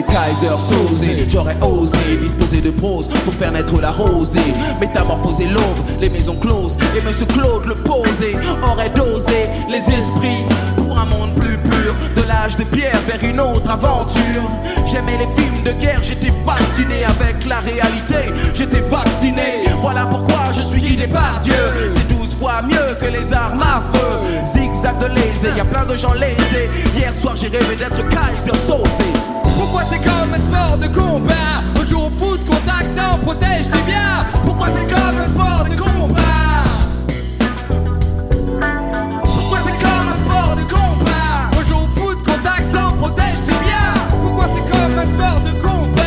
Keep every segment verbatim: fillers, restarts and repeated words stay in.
Kaiser Sosé, j'aurais osé disposer de prose pour faire naître la rosée, métamorphoser l'aube, les maisons closes, et Monsieur Claude le posé aurait dosé les esprits pour un monde plus pur, de l'âge de pierre vers une autre aventure. J'aimais les films de guerre, j'étais fasciné avec la réalité, j'étais vacciné, voilà pourquoi je suis guidé par Dieu. C'est douze fois mieux que les armes à feu, zigzag de lésé, y a plein de gens lésés. Hier soir j'ai rêvé d'être Kaiser Sosé. Pourquoi c'est comme un sport de combat? On joue au foot, contact, ça on protège, c'est bien. Pourquoi c'est comme un sport de combat? Pourquoi c'est comme un sport de combat? On joue au foot, contact, ça on protège, c'est bien. Pourquoi c'est comme un sport de combat?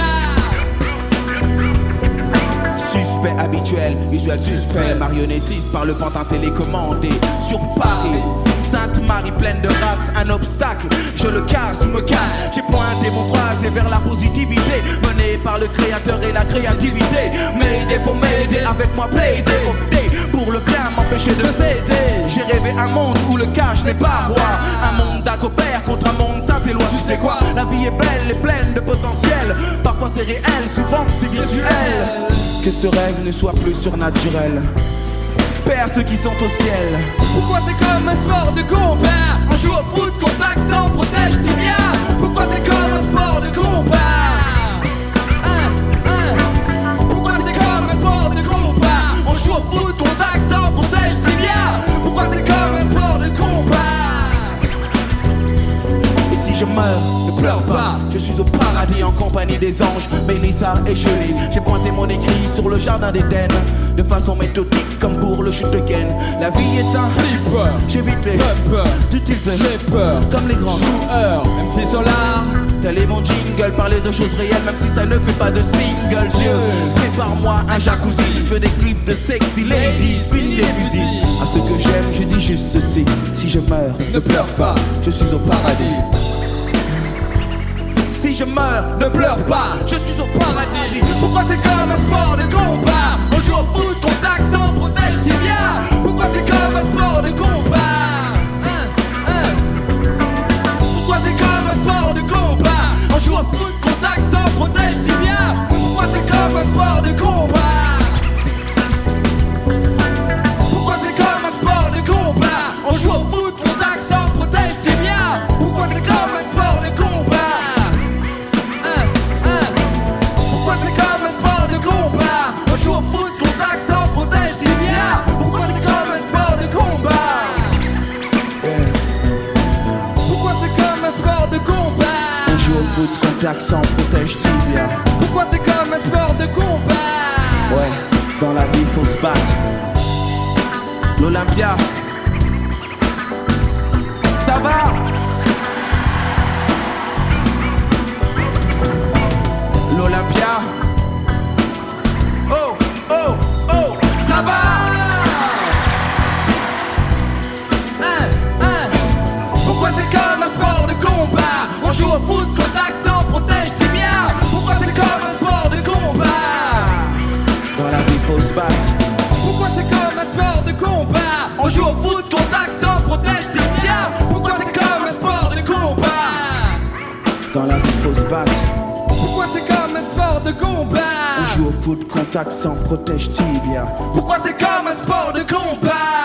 Suspect habituel, visuel suspect, marionnettiste par le pantin télécommandé sur Paris. Sainte-Marie pleine de race, un obstacle, je le casse ou me casse. J'ai pointé mon phrase vers la positivité, menée par le créateur et la créativité. M'aider, faut m'aider, avec moi plaider, opter pour le bien, m'empêcher de s'aider. J'ai rêvé un monde où le cash n'est pas roi, un monde d'acopère contre un monde saint-éloi. Tu sais quoi, la vie est belle et pleine de potentiel, parfois c'est réel, souvent c'est virtuel. Que ce rêve ne soit plus surnaturel, Père ceux qui sont au ciel. Pourquoi c'est comme un sport de combat? On joue au foot, contact, sans protège, tibia. Pourquoi c'est comme un sport de combat? Hein, hein. Pourquoi c'est comme un sport de combat? On joue au foot, contact, sans protège, tibia. Pourquoi c'est comme un sport de combat? Et si je meurs, ne pleure pas, je suis au paradis en compagnie des anges, Mélissa et Julie. J'ai pointé mon écrit sur le jardin d'Éden, de façon méthodique comme pour le chute de gaine. La vie est un flipper, j'évite les peur, du type j'ai peur, comme les grands joueurs, M C Solar. Tel est mon jingle, parler de choses réelles même si ça ne fait pas de single. Dieu, prépare-moi un jacuzzi, je veux des clips de sexy ladies, fini les fusils. À ce que j'aime, je dis juste ceci: si je meurs, ne pleure pas, je suis au paradis. Si je meurs, ne pleure pas, je suis au paradis. Pourquoi c'est comme un sport de combat? On joue au foot, contact, sans protège, c'est bien. Pourquoi c'est comme un sport de combat? Hein, hein. Pourquoi c'est comme un sport de combat? On joue au foot, contact, sans protège, c'est bien. Pourquoi c'est comme un sport de combat? Pourquoi c'est comme un sport de combat? On joue au foot, contact, sans protège, c'est bien. Pourquoi c'est comme un sport de combat? On joue au foot, contact, sans protège, dis bien. Pourquoi c'est comme un sport de combat? Pourquoi c'est comme un sport de combat? On joue au foot, contact, sans protège, tibia. Pourquoi c'est comme un sport de combat? Ouais, dans la vie faut se battre. L'Olympia, ça va? L'Olympia, oh, oh, oh, ça va? Hein, hein. Pourquoi c'est comme un sport de combat? On joue au foot, contact, sans protège, dis bien. Pourquoi c'est comme un sport de combat? dans la vie faut se battre. Pourquoi c'est comme un sport de combat? On joue au foot, contact, sans protège, dis bien. Pourquoi c'est comme un sport de combat? Dans la vie faut se battre. Pourquoi c'est comme un sport de combat? On joue au foot, contact, sans protège, tibia. Pourquoi c'est comme un sport de combat?